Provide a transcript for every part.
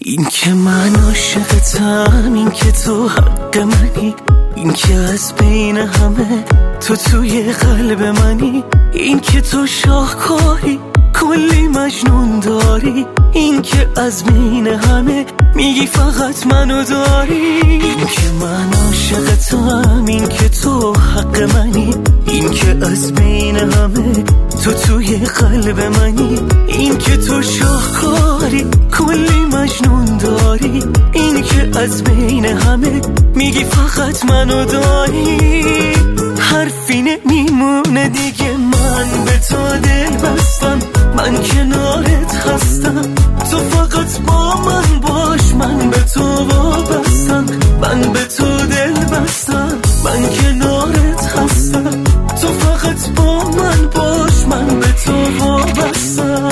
این که من عاشقتم، این که تو حق منی، این که از بین همه تو توی قلب منی، این که تو شاهکاری کلی مجنون داری، این که از بین همه میگی فقط منو داری. این که من عاشقتم، این که تو حق منی، این که از بین همه تو توی قلب منی، این که تو شاهکاری کلی مجنون داری، این که از بین همه میگی فقط منو داری. حرفی نمیمونه دیگه، من به تو دل بستم، من کنارت هستم، تو فقط با من باش، من به تو وابستم، من به تو دل بستم، من کنارت هستم، تو فقط با من باش، من به تو وابستم.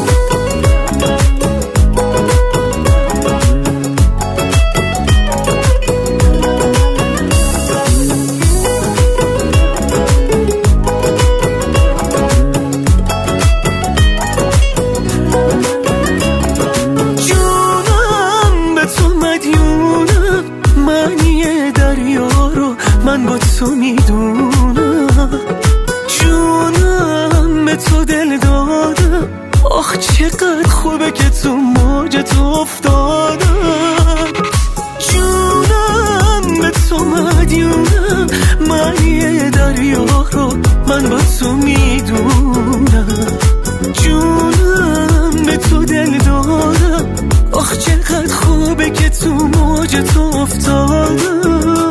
من با تو میدونم، جونم به تو دل دادم، آخ چقدر خوبه که تو موج تو افتادم. جونم به تو مدیونم، من یه دریا رو من با تو میدونم، جونم به تو دل دادم، آخ چقدر خوبه که تو موج تو افتادم.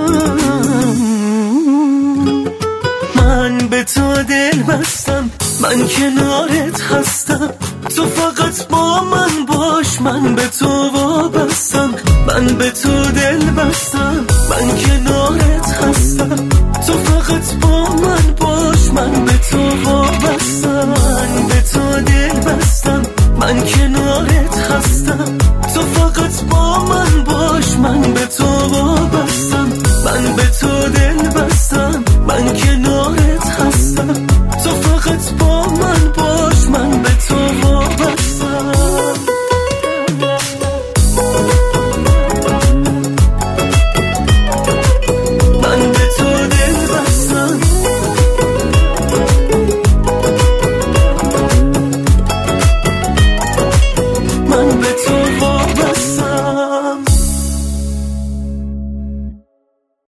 من به تو دل بستم، من کنارت هستم، تو فقط با من باش، من به تو وابستم، من به تو دل بستم، من کنارت هستم، تو فقط با من باش، من به تو وابستم.